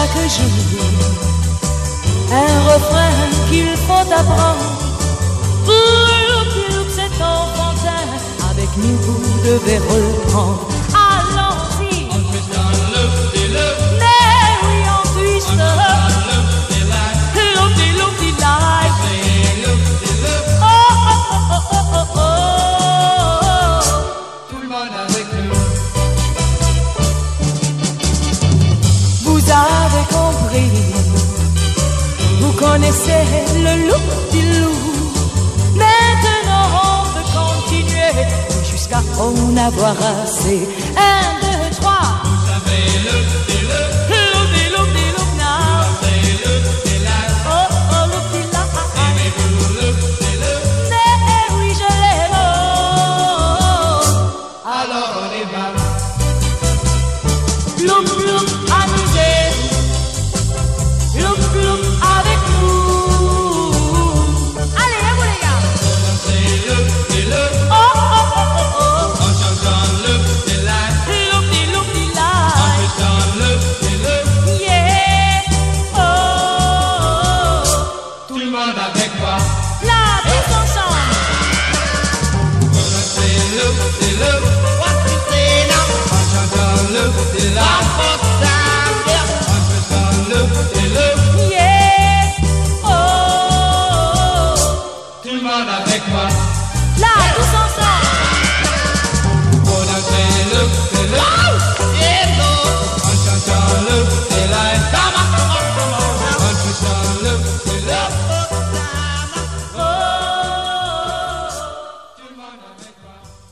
chaque jour un refrain qu'il faut apprendre. Loup, c'est enfantin, avec nous vous devez reprendre. Allons-y, mais oui on twist. Loup, delight. Oh, oh, oh, oh, oh, oh, oh. Tout le monde avec nous. Vous avez compris, vous connaissez le loup-di-loup. Maintenant on peut continuer jusqu'à en avoir assez. 1, 2, 3. Vous savez Loup-di-loup-di-loup now. Vous savez Oh, oh, loup-di-loup. aimez-vous le Mais oui, je l'aime. Alors on y va. Loup, loup, amusez. Loup, loup, avec nous. Allez, à vous les gars. C'est le Oh, oh, oh, oh, oh. en chantant le delight. Loup-di-loup-di-loup. En faisant le Yeah. Oh. tout le monde avec moi. Là, tous ensemble. C'est le what you say now. En chantant le delight. En faisant le Yeah. Oh. tout le monde avec moi. Là, tous ensemble. Pour danser le en chantant le delight. En faisant le Oh. tout le monde avec moi.